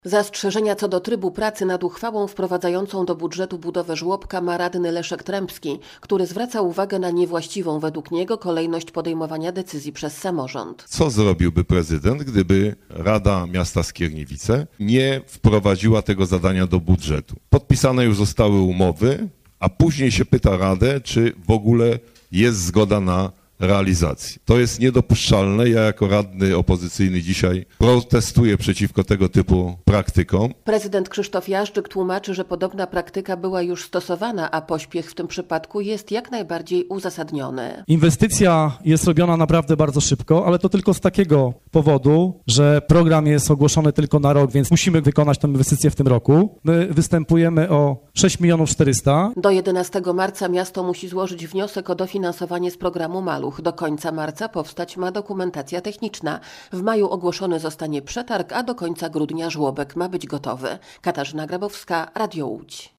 Zastrzeżenia co do trybu pracy nad uchwałą wprowadzającą do budżetu budowę żłobka ma radny Leszek Trębski, który zwraca uwagę na niewłaściwą według niego kolejność podejmowania decyzji przez samorząd. Co zrobiłby prezydent, gdyby Rada Miasta Skierniewice nie wprowadziła tego zadania do budżetu? Podpisane już zostały umowy, a później się pyta Radę, czy w ogóle jest zgoda na realizacji. To jest niedopuszczalne. Ja jako radny opozycyjny dzisiaj protestuję przeciwko tego typu praktykom. Prezydent Krzysztof Jażdżyk tłumaczy, że podobna praktyka była już stosowana, a pośpiech w tym przypadku jest jak najbardziej uzasadniony. Inwestycja jest robiona naprawdę bardzo szybko, ale to tylko z takiego powodu, że program jest ogłoszony tylko na rok, więc musimy wykonać tę inwestycję w tym roku. My występujemy o 6 400 000. Do 11 marca miasto musi złożyć wniosek o dofinansowanie z programu Maluch. Do końca marca powstać ma dokumentacja techniczna. W maju ogłoszony zostanie przetarg, a do końca grudnia żłobek ma być gotowy. Katarzyna Grabowska, Radio Łódź.